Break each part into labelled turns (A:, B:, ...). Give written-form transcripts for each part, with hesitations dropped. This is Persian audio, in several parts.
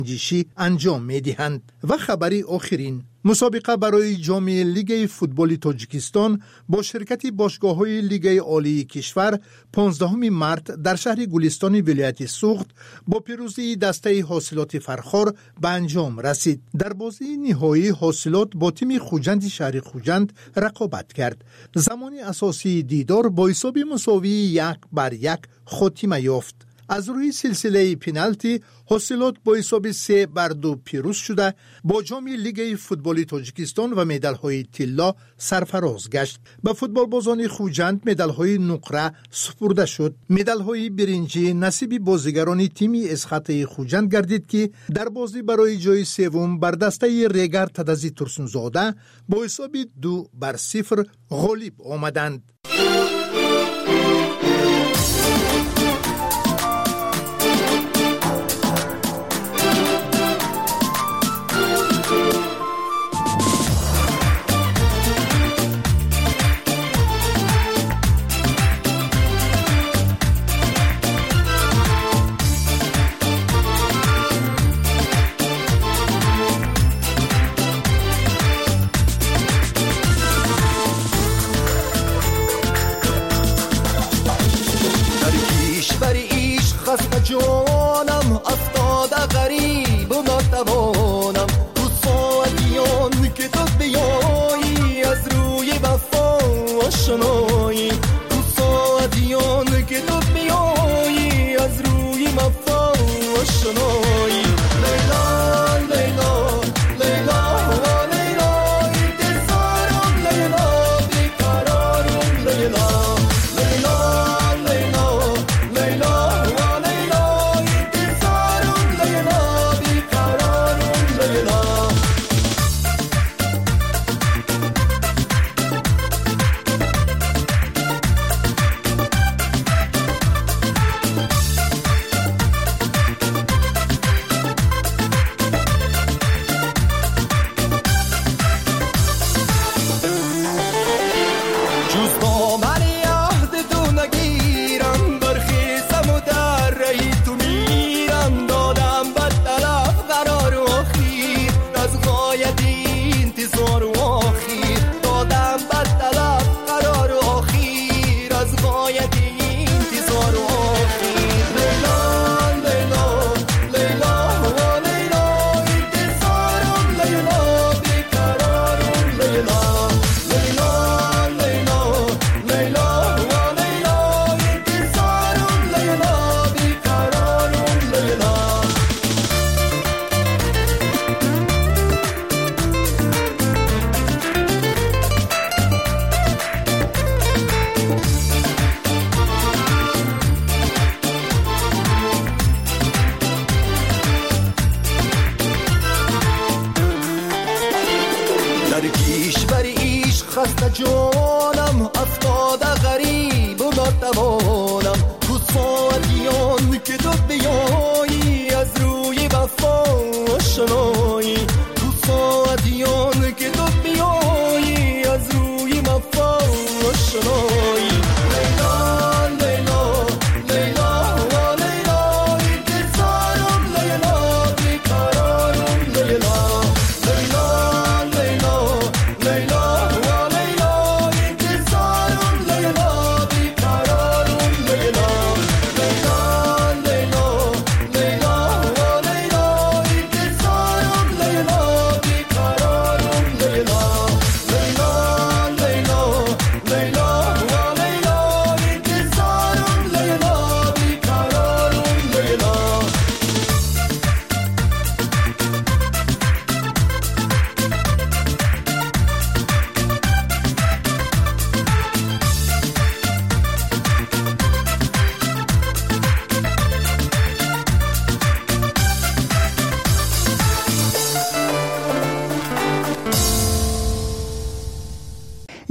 A: جیشی انجام می‌دهند. و خبری آخرین، مسابقه برای جام لیگ فوتبال تاجیکستان با شرکت باشگاه‌های لیگ عالی کشور 15 مارت در شهر گلستان ولایت سوخت با پیروزی دسته حاصلات فرخار به انجام رسید. در بازی نهایی حاصلات با تیم خوجند شهر خوجند رقابت کرد. زمان اساسی دیدار با حساب مساوی 1-1 خاتمه یافت. از روی سلسله پنالتی حاصلات با حساب 3-2 پیروز شده با جام لیگ فوتبال تاجیکستان و مدال‌های طلا سرفراز گشت. به فوتبالبازان خوجند مدال‌های نقره سپرده شد. مدال‌های برنجی نصیب بازیگران تیم اسخط خوجند گردید که در بازی برای جای سوم بر دسته ریگر تدزی ترسونزاده با حساب 2-0 غالب آمدند.
B: جانم افتاده غریب و ناتوانم تو ساعتیان که تو بیایی از روی وفا آشنایی تو ساعتیان که تو بیایی از روی وفا آشنایی لیلا لیلا لیلا و لیلا انتظارم لیلا بیقرارم لیلا جانم افتاده غریب و ناتوانم تو ساعتیان که تو بیایی از روی وفا آشنایی تو ساعتیان که تو بیایی از روی وفا آشنایی لیلا لیلا لیلا و لیلا انتظارم لیلا بیقرارم لیلا لیلا لیلا لیلا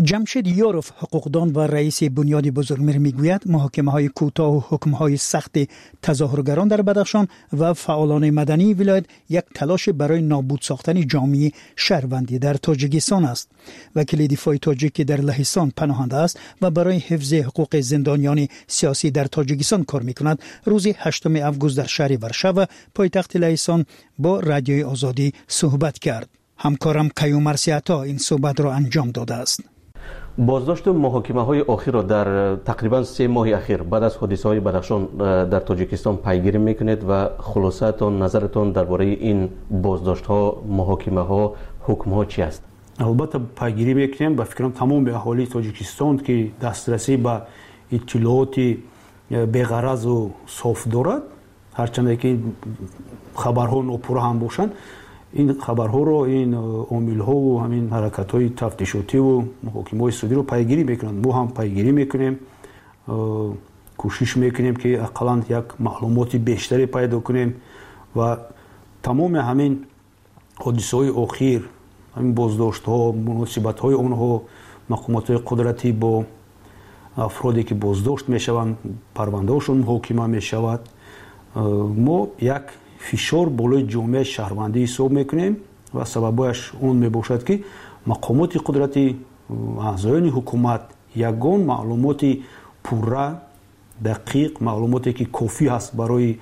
C: جمشید یوروف حقوقدان و رئیس بنیاد بزرگمیر میگوید محاکمه‌های کوتاه و حکم‌های سخت تظاهرگران در بدخشان و فعالان مدنی ولایت یک تلاش برای نابود ساختن جامعه شهروندی در تاجیکستان است. وکیل دفاع تاجیک در لهستان پناهنده است و برای حفظ حقوق زندانیان سیاسی در تاجیکستان کار می‌کند. روز 8 آگوست در شهر ورشو پایتخت لهستان با رادیوی آزادی صحبت کرد. همکارم کیوم مرسیعتا این صحبت را انجام داده است.
D: بازداشت محاکمه‌های اخیر را در تقریبا 3 ماه اخیر بعد از حادثه‌های بدخشان در تاجیکستان پیگیری میکنید و خلاصه‌تان نظرتان درباره این بازداشت‌ها، محاکمه‌ها، حکم‌ها چی است؟
E: البته پیگیری میکنیم. با فکرم تمام اهالی تاجیکستان که دسترسی به اطلاعات بی‌غرض و صاف دارد، هرچند که خبرها ناپورا هم باشند، این خبرها رو، این عامل‌ها و همین حرکت‌های تفتیشاتی و محاکمه‌های سودی رو پیگیری میکنند. ما هم پیگیری میکنیم، کوشش میکنیم که اقلاً یک معلومات بیشتری پیدا کنیم و تمام همین حادثه‌های اخیر، همین بازداشت‌ها، مناسبت‌های آنها، مقامات قدرتی با افرادی که بازداشت میشوند، پرونده‌هاشون محاکمه میشود، ما یک فشار بالای جامعه شهروندی حساب میکنیم و سببش اون میباشد که مقامات قدرتی، اعضایان حکومت یگان معلومات پوره، دقیق، معلوماتی که کافی هست برای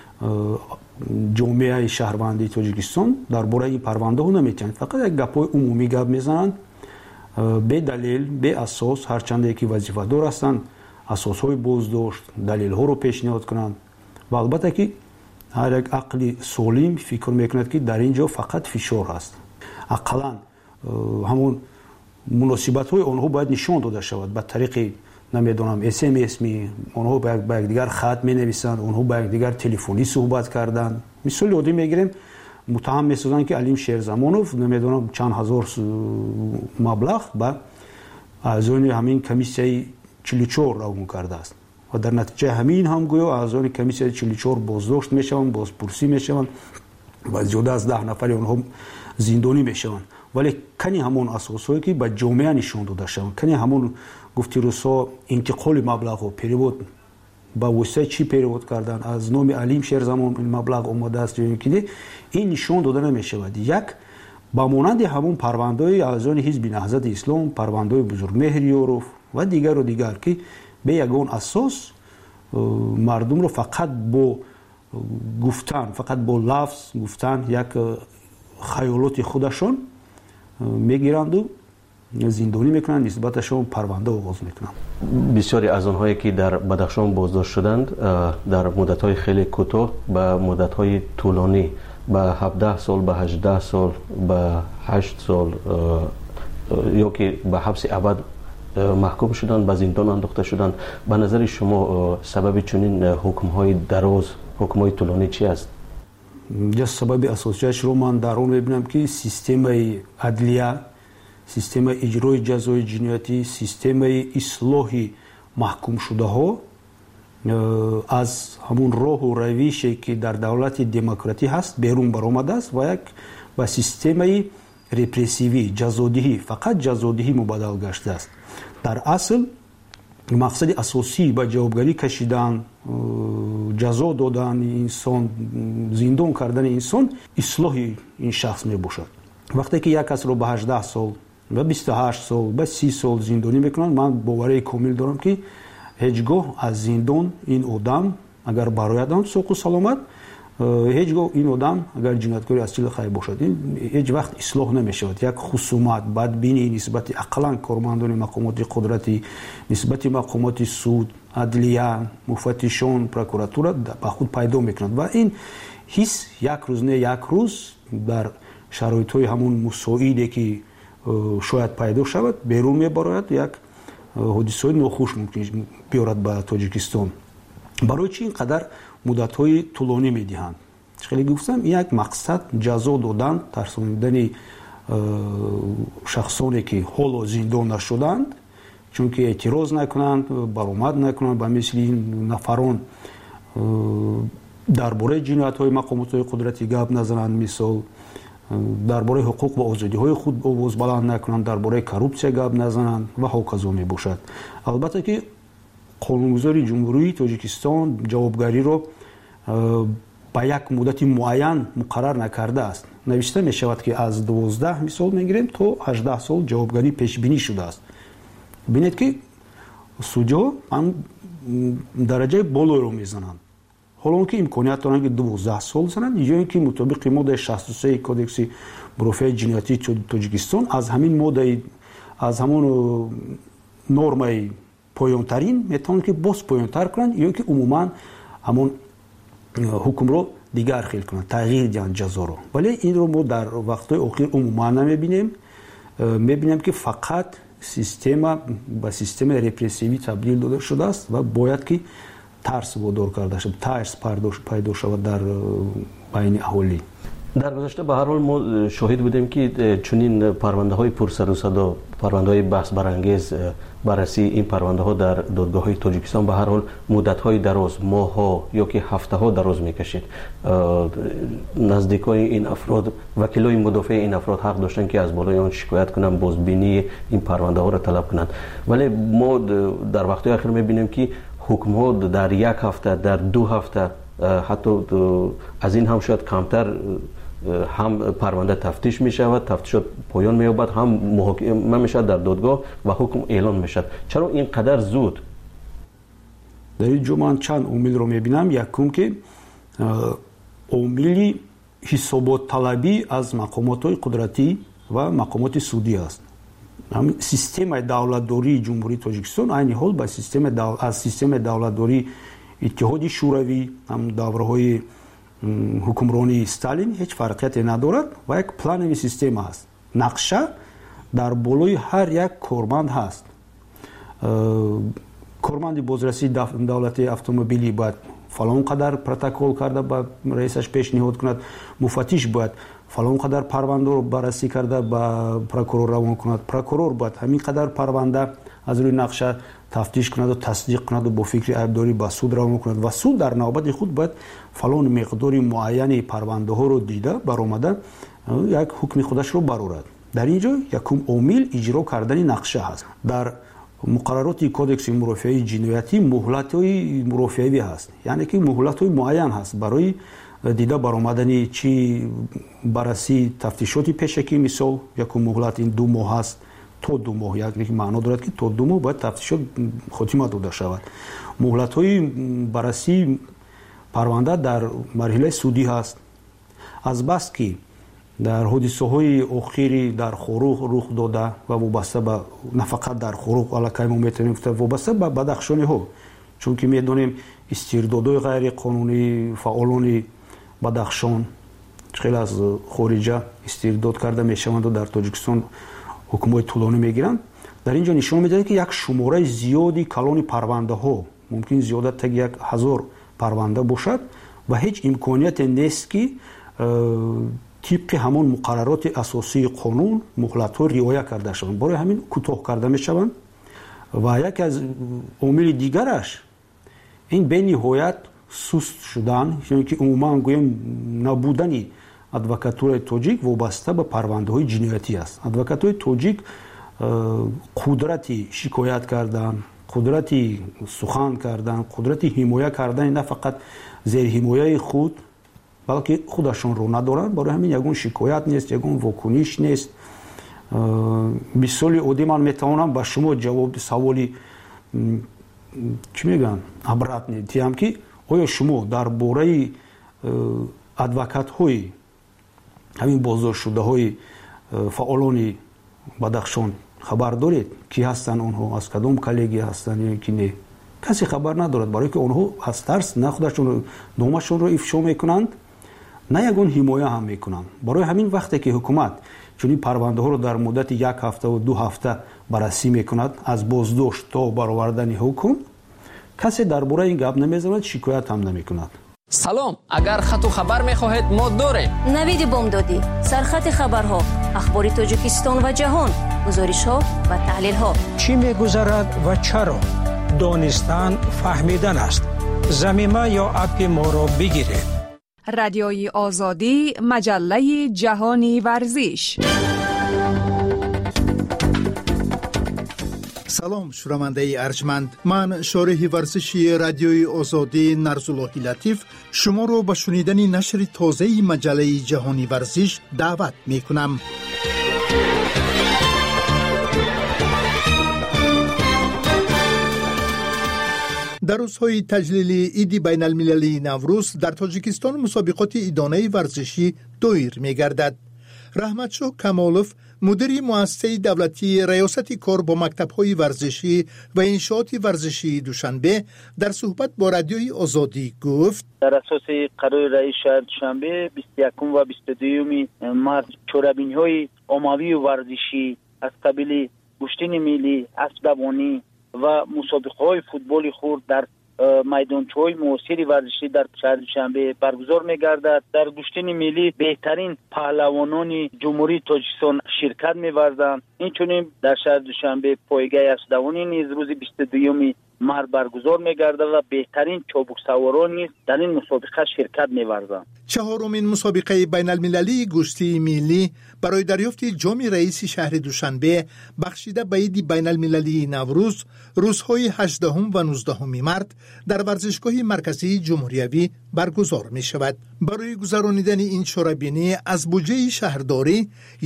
E: جامعه شهروندی تاجیکستان درباره این پرونده ها نمیتونند. فقط یک گپ‌های عمومی گپ میزنند به دلیل، به اساس، هرچند که وظیفه دار هستند اساس‌های بازداشت، دلیل ها رو پیشنهاد کنند و البته که هر یک عقل سالم فکر میکند که در اینجا فقط فشار هست. اقلاً همون مناسبت های آنها باید نشان داده شود به طریق نمیدونم SMS می، آنها با یکدیگر خط می نویسند، آنها با یکدیگر تلفنی صحبت کردند. مثال عادی میگیریم، متهم میسازند که علیم شیرزمانوف نمیدونم چند هزار مبلغ به اعضای همین کمیسیه 44 روان کرده است و در نتیجه همین هم گویا اعضای کمیسیه 44 بازداشت میشوند، بازپرسی میشوند و زیاده از 10 نفر آنها زندانی میشوند. ولی کنی همون اساسایی که به جامعه نشان داده شوند، کنی همون گفتی روسا انتقال مبلغ و پیرود با واسطه چی پیرود کردن، از نام علیم شیرزمان این مبلغ اومده است یا اینکه این نشان داده نمیشود. یک با مانند همون پرونده‌های اعضای حزب نهضت اسلام، پرونده‌های بزرگمهر یوروف و دیگر و دیگر که به یگان اساس مردم رو فقط با گفتن، فقط با لفظ گفتن یک خیالات خودشون میگیرند و زندانی میکنند، نسبتشون پرونده آغاز میکنند.
D: بسیاری از آنهایی که در بدخشان بازداشت شدند در مدت‌های خیلی کوتاه به مدت‌های طولانی، به 17 سال، به 18 سال، به 8 سال یا که به حبس ابد محکوم شدند، به زندان انداخته شدند. به نظر شما سبب چنین حکم‌های دراز، حکم‌های طولانی چی است؟
E: یا سبب اساسیش رو من در اون میبینم که سیستم عدلیه، سیستم اجرای جزای جنایتی، سیستم اصلاح محکوم شده ها از همون راه و روشی که در دولت دموکراتی هست بیرون برآمده است و یک با سیستم رپرسیوی، جزادهی، فقط جزادهی مبادل گشته است. در اصل مقصد اساسی با جوابگری کشیدن، جزا دادن انسان، زندان کردن انسان، اصلاح این شخص می باشد. وقتی که یک کس رو به 18 سال، به 28 سال، به 30 سال زندانی میکنن، من باوری کامل دارم که هیچگاه از زندان این آدم اگر برایدن سوق و سلامت، هیچگاه این آدم اگر جنایتکاری اصیل خیر باشد، این هیچ وقت اصلاح نمیشود. یک خصومت، بدبینی نسبت اقلا کارمندان مقامات قدرتی، نسبت مقامات سود، عدلیه، مفتشان، پروکراتور به خود پیدا میکنند و این حس یک روز نه یک روز در شرایط‌های همون مساعدی که شاید پیدا شود بیرون میبراید، یک حادثه ناخوش ممکن بیارد به تاجیکستان. برای چی اینقدر مدت‌های طولانی میدهند؟ خیلی گفتم یک مقصد جزا دادن، ترساندن شخصانی که حالا زندان نشدند، چون که اعتراض نکنند، برآمد نکنند، به مثل این نفران درباره جنایت‌های مقامات قدرتی گپ نزنند، مثال дарбораи ҳуқуқ ва озодиҳои худ овоз баланд накунанд, дарбораи коррупсия гап назананд ва ҳоказо мебошад. албатта ки қонунгузори ҷумҳурии Тоҷикистон ҷавобгариро ба як муддати муайян муқаррар накардааст. навишта мешавад ки аз 12 мисол мегирем то 18 сол ҷавобгарӣ пешбинӣ шудааст. бинед ки судҳо дараҷаи болоеро мезананд. ҳоло он ки имконият доранд ки 12 сол зананд ё ин ки мутобиқи моддаи 63 кодекси мурофиаи ҷиноятии Тоҷикистон аз ҳамин моддаи аз ҳамон нормаи поёнтарин метавонанд ки боз поёнтар кунанд ё ки умуман ҳамон ҳукмро дигар хел кунанд, тағйир диҳанд ҷазоро. вале инро мо дар вақтҳои охир умуман намебинем. мебинем ки фақат система ба системаи репрессивӣ табдил дода шудааст ва бояд ки тарс водор карда шуд, тарс пайдо шавад дар байни аҳолӣ.
D: дар гузашта ба ҳар ҳол мо шоҳид будем ки чунин парвандаҳои пурсаду садо, парвандаҳои баҳсбарангез, баррасии ин парвандаҳо дар додгоҳҳои Тоҷикистон ба ҳар ҳол муддатҳои дароз, моҳҳо ё ки ҳафтаҳо дароз мекашид. наздикои ин афрод, вакилои мудофиаи ин афрод ҳақ доштанд ки аз болои он шикоят кунанд, бозбинии ин парвандаҳоро талаб кунанд. вале мо дар вақтҳои ахир мебинем ки ҳукмҳо дар як ҳафта, дар 2 ҳафта, ҳатто аз ин ҳам шояд камтар ҳам парванда тафтиш мешавад, тафтишот поён меёбад, ҳам муҳокима мешавад дар додгоҳ ва ҳукм эълон мешавад. чаро ин қадар зуд?
E: дар ин ҷо ман чанд омилро мебинам. якум ки омили ҳисоботталабӣ аз мақомотҳои қудратӣ ва мақомоти судӣ аст. системаи давлатдории ҷумҳурии Тоҷикистон айни ҳол ба аз системаи давлатдории иттиҳоди шӯравӣ, ҳам давраҳои ҳукмронии Сталин ҳеҷ фарқияте надорад ва як планови система аст. нақша дар болои ҳар як корманд ҳаст. корманди бозрасии давлати автомобилӣ бояд фалон қадар протокол карда ба раисаш пешниҳод кунад, муфаттиш бояд фалон қадар парвандаро баррасӣ карда ба прокурор равон кунад, прокурор бояд ҳамин қадар парванда аз рӯи нақша тафтиш кунаду тасдиқ кунаду бо фикри айбдорӣ ба суд равон кунад ва суд дар навбати худ бояд фалон миқдори муайяни парвандаҳоро дида баромада як ҳукми худашро барорад. дар ин ҷо якум омил иҷро кардани нақша ҳаст. дар муқаррароти кодекси мурофиаи ҷиноятӣ муҳлатҳои мурофиавӣ ҳаст, яъне ки муҳлатҳои муайян ҳаст барои дида баромадани чи баррасии тафтишоти пешакӣ. мисол якум муҳлат ин 2 моҳ ҳаст, то 2 моҳ, яъне ки маъно дорад ки то 2 моҳ бояд тафтишот хотима дода шавад. муҳлатҳои баррасии парванда дар марҳилаи судӣ ҳаст. азбас ки дар ҳодисаҳои охири дар Хорух рух дода ва вобаста ба на фақат дар Хорух, аллакай мо метавонем гуфта вобаста ба бадахшониҳо, чунки медонем истирдодҳои ғайриқонунии фаъолони Бадахшон хеле аз хориҷа истирдод карда мешаванду дар Тоҷикистон ҳукмҳои тӯлонӣ мегиранд. дар ин ҷо нишон медиҳад ки як шумораи зиёди калони парвандаҳо, мумкин зиёдатаги 1000 парванда бошад ва ҳеҷ имконияте нест ки тибқи ҳамон муқаррароти асосии қонун муҳлатҳо риоя карда шаванд. барои ҳамин кӯтоҳ карда мешаванд. ва яке аз омили дигараш ин бениҳоят суст шудан, ё ки умуман гӯем набудани адвокатураи тоҷик вобаста ба парвандаҳои ҷиноятӣ аст. адвокатураи тоҷик қудрати шикоят кардан, қудрати сухан кардан, қудрати ҳимоя кардани на фақат зерҳимояи худ, балки худашонро надоранд. барои ҳамин ягон шикоят нест, ягон вокуниш нест. мисоли оддӣ ман метавонам ба шумо ҷавоби саволи чӣ мегӯянд обратни диҳам ки оё шумо дар бораи адвокатҳои ҳамин боздоштшудаҳои фаъолони Бадахшон хабар доред? ки ҳастанд онҳо, аз кадом коллегия ҳастанд ё ки не? касе хабар надорад, барое ки онҳо аз тарс на худашонро номашонро ифшо мекунанд, на ягон ҳимоя ҳам мекунанд. барои ҳамин вақте ки ҳукумат чунин парвандаҳоро дар муддати 1 ҳафта ва 2 ҳафта баррасӣ мекунад аз боздошт то баровардани ҳукм, касе дар бораи ин гап намезанад, шикоят ҳам намекунад.
F: салом, агар хату хабар мехоҳед мо дорем.
G: навиди бомдодӣ, сархати хабарҳо, ахбори Тоҷикистон ва ҷаҳон, гузоришҳо ва таҳлилҳо.
H: чӣ мегузарад ва чаро? донистан фаҳмидан аст. замима ё апи моро бигиред.
I: رادیوی آزادی، مجله جهانی ورزش.
A: سلام شنونده ارجمند، من شارح ورزشی رادیوی آزادی نرزاللهی لطیف شما رو به شنیدن نشر تازه مجله جهانی ورزش دعوت می کنم. در روزهای تجلیل عید بین المللی نوروز در تاجیکستان مسابقات عیدانه ورزشی دویر می گردد. رحمتشاه کمالوف مدیر مؤسسه دولتی ریاست کار با مکتب‌های ورزشی و انشاءات ورزشی دوشنبه در صحبت با رادیوی آزادی گفت
J: در اساس قرار رئیس شهر دوشنبه 21 و 22 مارس چورابین‌های عمومی ورزشی از قبیل گشتین ملی، اسب دوانی و مسابقه‌های فوتبال خرد در میدانچه‌های معاصر ورزشی در شهر دوشنبه برگزار می‌گردد. در گشتین ملی بهترین پهلوانان جمهوری تاجیکستان شرکت می‌ورزند. اینچنین در شهر دوشنبه پایگاه اسب دوانی نیز روز 22 مارس برگزار می‌گردد و بهترین چابک سواران نیز در این مسابقه شرکت می‌ورزند.
A: چهارمین مسابقه بین المللی گشتی ملی برای دریافت جام رئیس شهر دوشنبه بخشیده به عید بین المللی نوروز روزهای 18 و 19 مارس در ورزشگاه مرکزی جمهوریوی برگزار می شود. برای گذرانیدن این چورابینی از بودجه شهرداری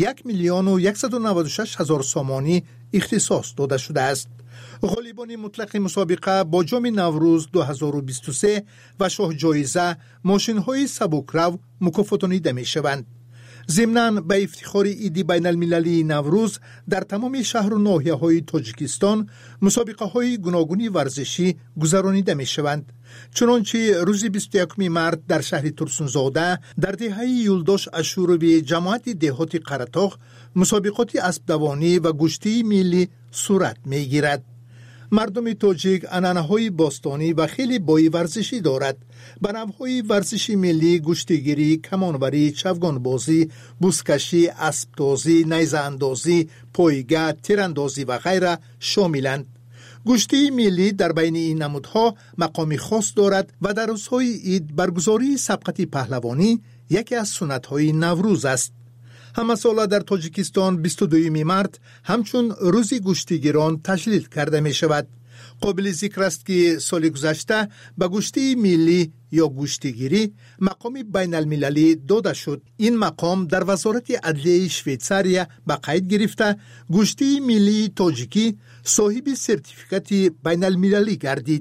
A: 1,196,000 سامانی اختصاص داده شده است. غالبان مطلق مسابقه با جام نوروز 2023 و شاه جایزه ماشین‌های سبکرو مکافاتانیده می‌شوند. ضمناً به افتخار عید بین المللی نوروز در تمام شهر و ناحیه‌های تاجیکستان مسابقه‌های گوناگون ورزشی گذرانیده می‌شوند. چنانچه روز 21 مارس در شهر ترسونزاده در دهه یولداش اشوروی جماعت دهات قره‌طاق مسابقات اسب دوانی و گشتی ملی صورت می‌گیرد. مردم تاجیک عنعنه‌های باستانی و خیلی بای ورزشی دارد. به نوع‌های ورزشی ملی گشتیگیری، کمانوری، چوگان بازی، بوسکشی، اسب تازی، نیزه اندازی، پایگاه، تیراندازی و غیره شاملند. گشتی ملی در بین این نمودها مقامی خاص دارد و در روزهای عید برگزاری سبقت پهلوانی یکی از سنت‌های نوروز است. همه ساله در تاجیکستان 22 مارس همچون روزی گشتیگیران تجلیل کرده می شود. قابل ذکر است که سال گذشته به گشتی ملی یا گشتیگیری مقام بین المللی داده شد. این مقام در وزارت عدلیه شویتزاریا به قید گرفته گشتی ملی تاجیکی صاحب سرتیفیکات بین المللی گردید.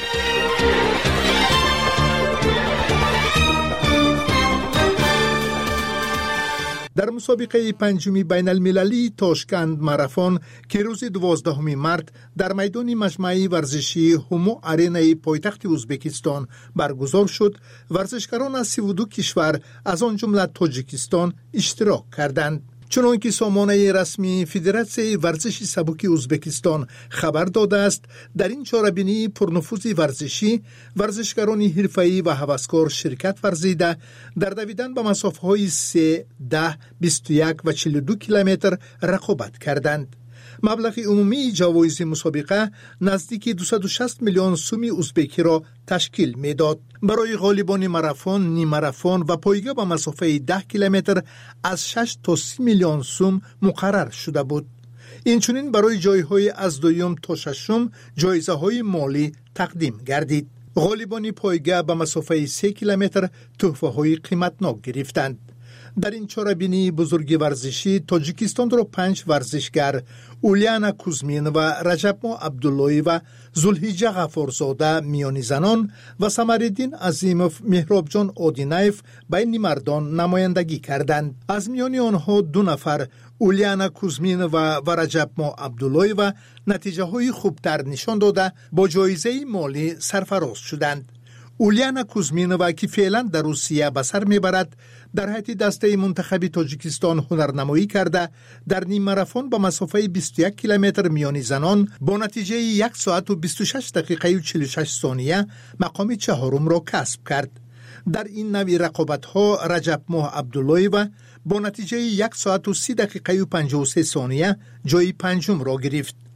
A: در مسابقه پنجمی بین المللی تاشکند ماراتون که روز 12 مارس در میدان مجمع ورزشی هومو آرینای پایتخت ازبکستان برگزار شد، ورزشکاران از 32 کشور از آن جمله تاجیکستان اشتراک کردند. چنانکه سامانه رسمی فدراسیون ورزش سبک ازبکستان خبر داده است، در این چهاربینی پرنفوذ ورزشی ورزشکاران حرفه‌ای و هوسکار شرکت ورزیده در دویدن به مسافه‌های 3, 10, 21 و 42 کیلومتر رقابت کردند. مبلغ عمومی جوایز مسابقه نزدیک 260 میلیون سوم ازبکی را تشکیل میداد. برای غالبان ماراتون، نیم ماراتون و پایگاه به مسافه 10 کیلومتر از 6 تا 30 میلیون سوم مقرر شده بود. اینچنین برای جایهای از دوم تا ششم جایزه های مالی تقدیم گردید. غالبان پایگاه به مسافه 3 کیلومتر تحفه های قیمتناک گرفتند. در این چهاربینی بزرگ ورزشی تاجیکستان را 5 ورزشگر اولیانا کوزمین و رجبما عبداللهی و زلحجه غفارزاده میانی زنان و سمرالدین عظیموف مهرابجان آدینایف بین مردان نمایندگی کردند. از میان آنها 2 نفر اولیانا کوزمین و رجبما عبداللهی و نتیجه های خوبتر نشان داده با جایزه مالی سرفراز شدند. اولیانا کوزمینووا که فعلا در روسیه به سر میبرد در حیط دسته منتخب تاجیکستان هنرنمایی کرده در نیم ماراتون با مسافه 21 کیلومتر میانی زنان با نتیجه 1 ساعت و 26 دقیقه و 46 ثانیه مقام چهارم را کسب کرد. در این نوع رقابت‌ها رجبما عبداللهی با نتیجه 1 ساعت و 30 دقیقه و 53 ثانیه جای پنجم را گرفت.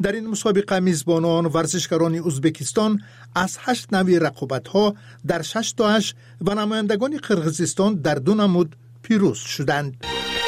A: در این مسابقه میزبانان ورزشکاران ازبکستان از 8 نوع رقابت‌ها در 6 تاش و نمایندگان قرقیزستان در 2 نمود پیروز شدند.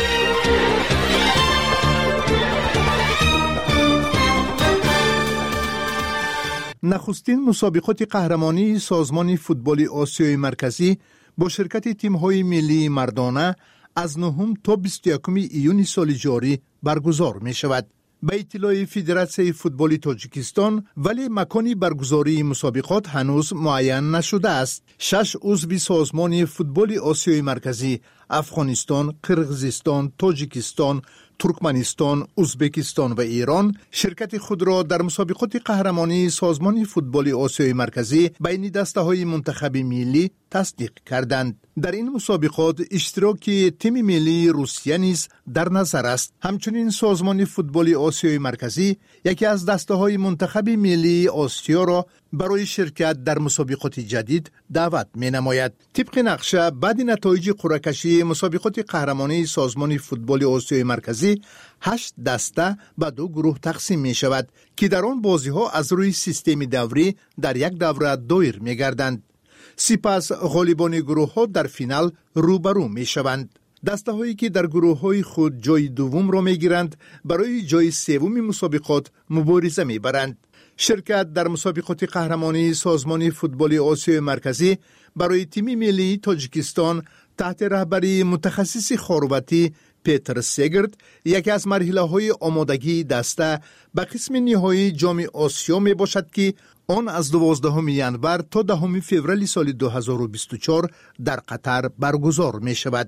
A: نخستین مسابقات قهرمانی سازمان فوتبال آسیای مرکزی با شرکت تیم‌های ملی مردانه از 9 تا 21 ایون سال جاری برگزار می شود. به اطلاع فدراسیون فوتبال تاجیکستان ولی مکانی برگزاری مسابقات هنوز معین نشده است. 6 عضو سازمان فوتبال آسیای مرکزی افغانستان، قرقیزستان، تاجیکستان، ترکمنستان، ازبکستان و ایران شرکت خود را در مسابقات قهرمانی سازمان فوتبال آسیای مرکزی بین دسته‌های منتخب ملی تصدیق کردند. در این مسابقات اشتراک تیم ملی روسیه نیز در نظر است. همچنین سازمان فوتبال آسیای مرکزی یکی از دسته‌های منتخب ملی آسیا را برای شرکت در مسابقات جدید دعوت می‌نماید. طبق نقشه بعد نتایج قرعه‌کشی مسابقات قهرمانی سازمان فوتبال آسیای مرکزی 8 دسته به 2 گروه تقسیم می شود که در آن بازی‌ها از روی سیستم دوری در یک دوره دایر می‌گردند. سپس غالبان گروه‌ها در فینال روبرو می‌شوند. دسته‌هایی که در گروه‌های خود جای دوم را می‌گیرند برای جای سوم مسابقات مبارزه می‌برند. شرکت در مسابقات قهرمانی سازمان فوتبال آسیای مرکزی برای تیم ملی تاجیکستان تحت رهبری متخصص خارواتی پیتر سگرد یکی از مرحله‌های آمادگی دسته به قسم نهایی جام آسیا می باشد که آن از 12 ینور تا 10 فوریه سال 2024 در قطر برگزار می شود.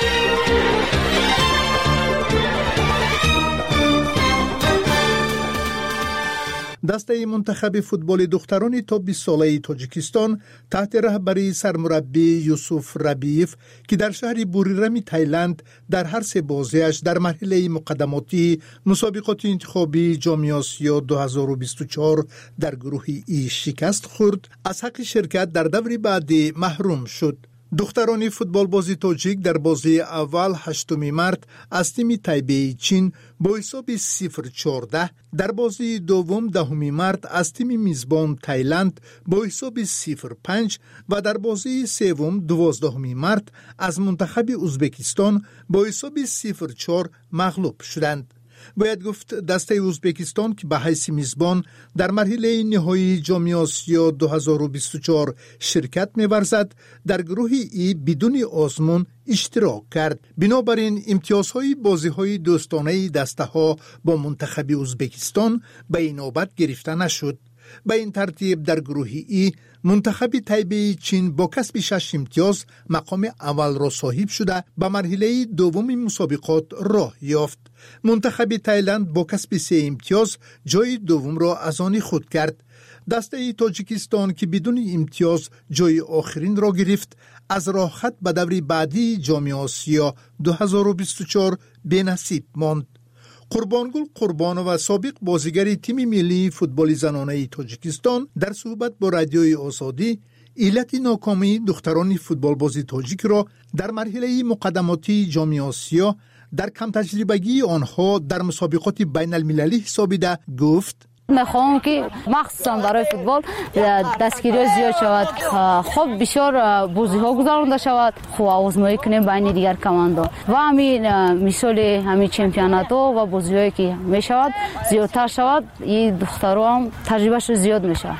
A: دسته منتخب فوتبال دختران تا 20 ساله تاجیکستان تحت رهبری سرمربی یوسف ربیف که در شهر بوریرم تایلند در هر 3 بازیش در مرحله مقدماتی مسابقات انتخابی جام آسیا 2024 در گروه ای شکست خورد، از حق شرکت در دور بعدی محروم شد. دختران فوتبال بازی تاجیک در بازی اول 8 مارس از تیم تایبه چین با حساب 0-14، در بازی دوم 10 مارس از تیم میزبان تایلند با حساب 0-5 و در بازی سوم 12 مارس از منتخب ازبکستان با حساب 0-4 مغلوب شدند. باید گفت دسته ازبکستان که به حیث میزبان در مرحله نهایی جام آسیا 2024 شرکت می‌ورزد در گروه ای بدون آزمون اشتراک کرد. بنابراین امتیازهای بازی‌های دوستانه دسته‌ها با منتخب ازبکستان به این نوبت گرفته نشد. به این ترتیب در گروه ای منتخب تایبه چین با کسب 6 امتیاز مقام اول را صاحب شده به مرحله دوم مسابقات راه یافت. منتخب تایلند با کسب 3 امتیاز جای دوم را از آن خود کرد. دسته تاجیکستان که بدون امتیاز جای آخرین را گرفت از راه خط به دور بعدی جام آسیا 2024 بی‌نصیب ماند. قربانگل قربانو و سابق بازیگر تیم ملی فوتبال زنانه تاجیکستان در صحبت با رادیوی آزادی علت ناکامی دختران فوتبال بازی تاجیک را در مرحله مقدماتی جام آسیا در کم تجربگی آنها در مسابقات بین المللی حسابیده گفت:
K: میخوام که مخصوصا برای فوتبال دستگیری زیاد شود، خب بسیار بازی ها گذرانده شود، خب آزمایی کنیم بین دیگر کماندا و همین مثال همین چمپیونات ها و بازی هایی که میشود زیادتر شود، این دخترها هم تجربهش زیاد میشه.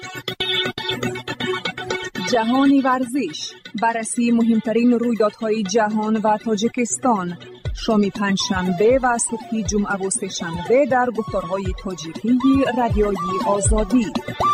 I: جهانی ورزش، بررسی مهمترین رویدادهای جهان و تاجیکستان، شام پنجشنبه و صبح جمعه و سه‌شنبه در گفتارهای تاجیکی رادیوی آزادی.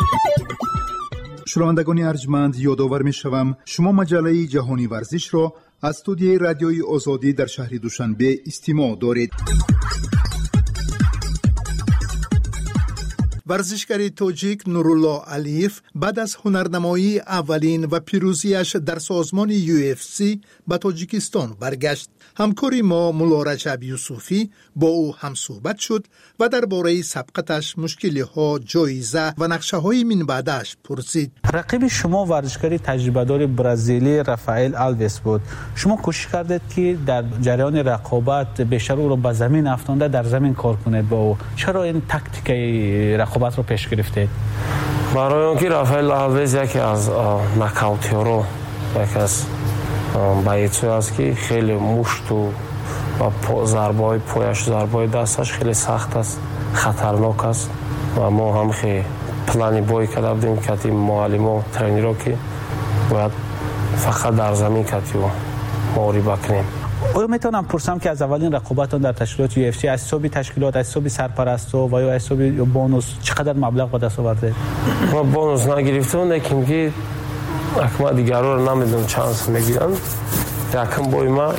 A: شنوندگان ارجمند، یادآور می‌شوم شما مجله جهانی ورزش را از استودیوی رادیوی آزادی در شهر دوشنبه استماع دارید. ورزشکار تاجیک نورالله علیف بعد از هنرنمایی اولین و پیروزیش در سازمان UFC به تاجیکستان برگشت. همکاری ما مولا رجب یوسفی با او هم صحبت شد و درباره سبقتش، مشکل‌ها، جایزه و نقشه‌های من بعدش پرسید.
L: رقیب شما ورزشکار تجربه‌دار برزیلی رافائل آلویس بود. شما کوشش کردید که در جریان رقابت بیشتر او را به زمین افکنده، در زمین کار کنید با او. چرا این تاکتیک رقابت رو پیش گرفتید؟
M: برای اینکه رافائل آلویس یکی از ناکاوتی‌ها، یکی از بایعی است که خیلی مشت و ضربه‌های پایش، ضربه‌های دستش خیلی سخت است، خطرناک است و ما هم خیلی پلانی بای کرده بودیم که معلم و ترینرها که باید فقط در زمین کتی و محاربه کنیم.
L: آیا میتونم پرسم که از اولین رقابتان در تشکیلات UFC از حساب تشکیلات، از حساب سرپرستو و یا از حساب بونوس چقدر مبلغ به دست آورده؟
M: ما بونوس نگرفتیم، لیکن که اکما دیگرها رو نمیدونم چانس میگیرن. یکم بای ما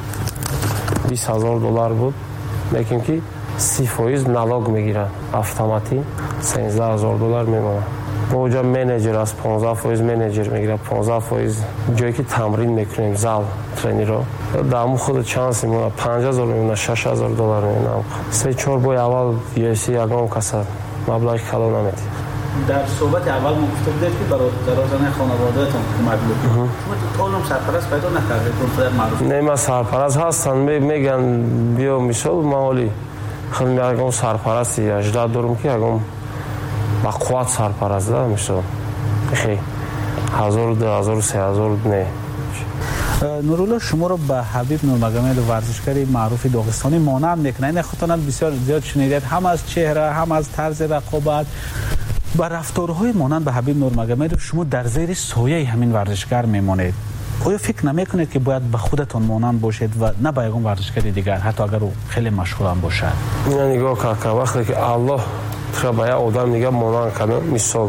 M: $20,000 بود، لیکن که 30% نالوگ میگیرن اتوماتی، $13,000 میمونه. با اونجا منیجر از 15% منیجر میگیره، 15% جایی که تمرین میکنیم زال ترینرها دامو خود چانس میمونه، $5,000 میمونه، $6,000 میمونه. 3-4 بای اول UFC یگان کسا مبلغ کلو نمیدی.
L: در صحبت اول ما گفته بودید که برای درازانه خانواده‌تون کمک بکنید. شما تو سرپرست پیدا نکردید؟ اون معروف
M: نه، ما سرپرست هستن میگن بیا مثال مالی خیلی میگم سرپرستی 18 دارم که اگم با قوت سرپرست ده مثال خیلی 1,000 2,000 3,000 نه.
L: نورالله شما رو به حبیب نورمگامد ورزشکار معروف داغستانی مانع میکنه. این خودتان بسیار زیاد شنیدید، هم از چهره هم از طرز رقابت با رفتارهای مانند به حبیب نورمگامد شما در زیر سایه همین ورزشکار میمونید. آیا فکر نمیکنید که باید به خودتون مانند باشید و نه به یگان ورزشکار دیگر، حتی اگر او خیلی مشهور هم باشد؟
M: من نگاه که وقتی که الله треба یا آدم نگاه مانند کنه، مثال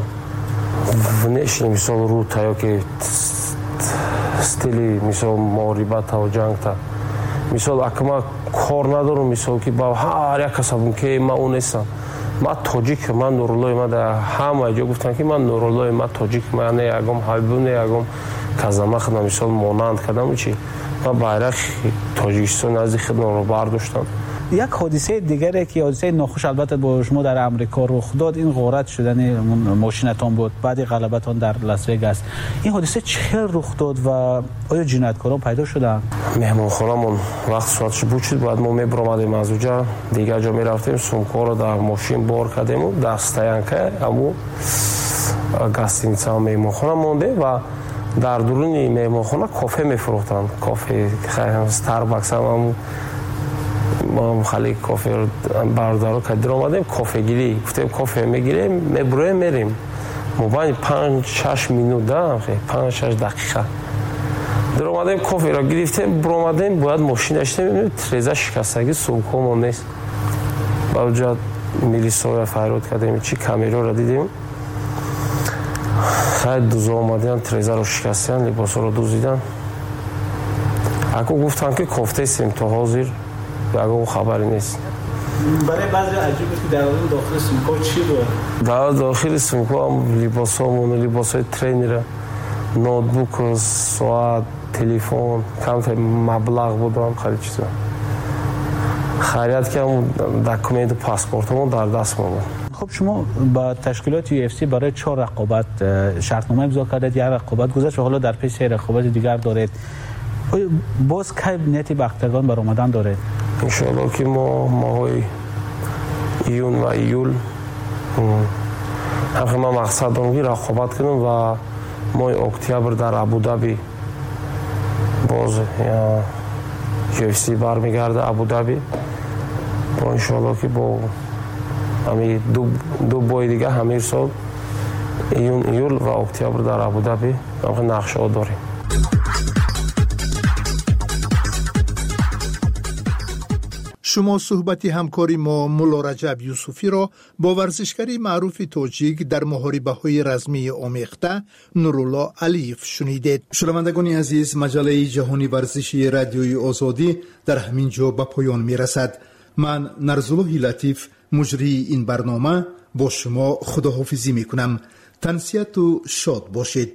M: ونشن مثال رو تا که استیلی مثال محاربت و جنگ تا مثال اکما کار ندارم، مثال که با هر یک کسبم که ما اون نیستم. ما تاجیک، من نورالله، ما در همه جا گفتن که من نورالله، ما تاجیک، من نه یگم حبیب نه یگم کازماخ نمیشون مانند کردم چی ما bayrak تاجیکستان از خدمت رو برداشتم.
L: یک حادثه دیگری که حادثه ناخوش البته با شما در امریکا رخ داد، این غارت شدن ماشینتون بود بعد غلبتون در لاس وگاس. این حادثه چه رخ داد و آیا جنایتکاران پیدا شدن؟
M: مهمانخانه‌مون وقت ساعتش بود شد، بعد ما میبرامدیم از اونجا دیگه جا میرفتیم، سومکو رو در ماشین بار کردیم و در استاینکه امو گاستینیتسا مهمانخانه مونده و در درون مهمانخانه کافه میفروختن. کافه استارباکس هم ما خالی کافه رو بردارو کردیم، اومدیم کافه گیری، گفتیم کافه میگیریم میبریم میریم. موبایل 5-6 منوت دارم، 5-6 دقیقه در اومدیم کافه را گرفتیم برآمدیم، باید ماشین داشتیم میبینیم تریزه شکستگی سومکومون نیست. با اونجا میلیسا فریاد کردیم، چی کامیرا را دیدیم، خیلی دوزا اومدن تریزه رو شکستن، لباس رو دوزیدن. اگه گفتن که کافته سیم تا حاضر اگه خبری نیست.
L: برای بعضی عجیبه که در داخل سومکو چی بود؟
M: در داخل سومکو هم لباسامون، لباسای ترینر، نوتبوک، ساعت، تلفن، کم مبلغ بودم، خیلی چیزا. خرید کردم، دکومنت و پاسپورتمون در دستم بود.
L: خب شما با تشکیلات UFC برای 4 رقابت شرطنامه امضا کردید، یک رقابت گذشت و حالا در پیش 3 رقابت دیگر دارید. باز کی نیتی به اخترگان بر اومدن داره؟
M: ان شاء الله که ما ماهای ایون و ایول ما مقصد دارم که رقابت کنیم و ماه اکتبر در ابودابی باز UFC برمیگرده ابودابی با ان شاء الله که با همین دو بای دیگه همین سال ایون ایول و اکتبر در ابودابی هم نقشه داریم.
A: شما صحبتی همکاری ما مولا رجب یوسفی را با ورزشکاری معروف تاجیک در محاربه‌های رزمی آمیخته نورالله علیف شنیدید. شنوندگان عزیز، مجله جهانی ورزشی رادیوی آزادی در همین جا به پایان میرسد. من نرزالله لطیف مجری این برنامه با شما خداحافظی میکنم. تنسیت و شاد باشید.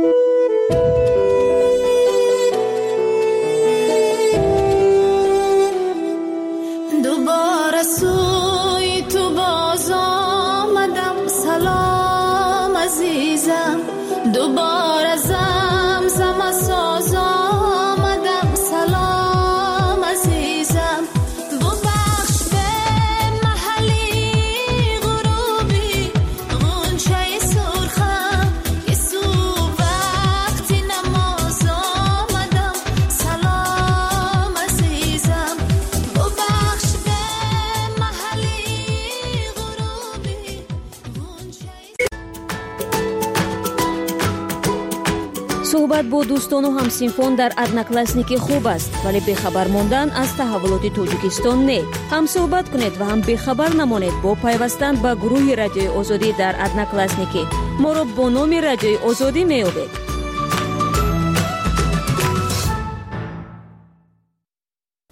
N: دوباره سوی تو باز آمدم، سلام عزیزم. دوباره زمزم ساز آمدم، سلام عزیزم. ببخش به محلی غروبی غنچه سرخم که صبح وقتی نماز آمدم، سلام عزیزم. ببخش به محلی غروبی غنچه.
G: صحبت با دوستان و همسینفان در ادناکلاسنیکی خوب است، ولی بخبر ماندن از تحولات تاجیکستان نه. هم صحبت کنید و هم بخبر نمانید با پیوستن به گروه رادیوی آزادی در ادناکلاسنیکی. ما را با نام رادیوی آزادی میابید.